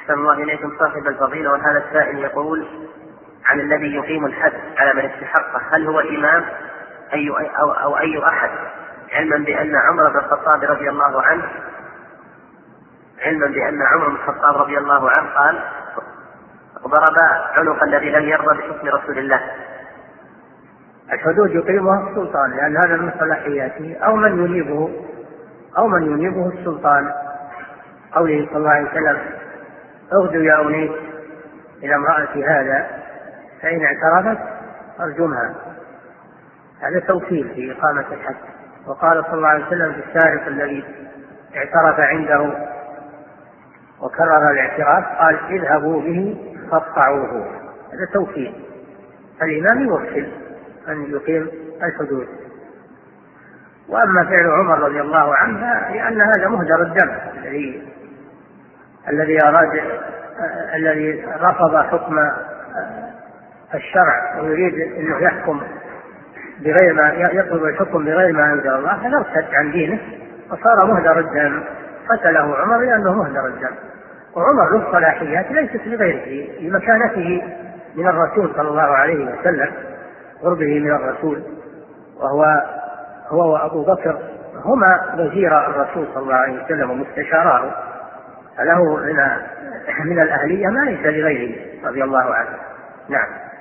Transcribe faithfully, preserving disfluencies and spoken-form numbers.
أحسن الله إليكم صاحب الفضيلة. وهذا السائل يقول عن الذي يقيم الحد على من استحقه، هل هو الإمام أي أو, أو أي أحد، علما بأن عمر بن الخطاب رضي الله عنه علما بأن عمر بن الخطاب رضي الله عنه قال ضرب عنق الذي لم يرضى بحكم رسول الله. الحدود يقيمها السلطان لأن هذا من صلاحياته أو من ينيبه أو من ينيبه السلطان. قوله صلى الله عليه وسلم اغدوا يا أنيس إلى امرأة هذا فإن اعترفت أرجمها، هذا توكيل في إقامة الحد. وقال صلى الله عليه وسلم في السارق الذي اعترف عنده وكرر الاعتراف قال اذهبوا به فاقطعوه، هذا توكيل. الإمام يوكل أن يقيم الحدود. وأما فعل عمر رضي الله عنه لأن هذا مهدر الدم الذي الذي أراد الذي رفض حكم الشرع ويريد أنه يحكم بغير ما يطلب الحكم بغير ما أنزل الله، هذا ارتد عن دينه وصار مهدر الدم، قتله عمر لأنه مهدر الدم. وعمر له صلاحيات ليست لغيره لمكانته من الرسول صلى الله عليه وسلم، قربه من الرسول، وهو هو وأبو بكر هما وزير الرسول صلى الله عليه وسلم ومستشاراه، فله من من الأهلية ما ليس لغيره رضي الله عنه. نعم.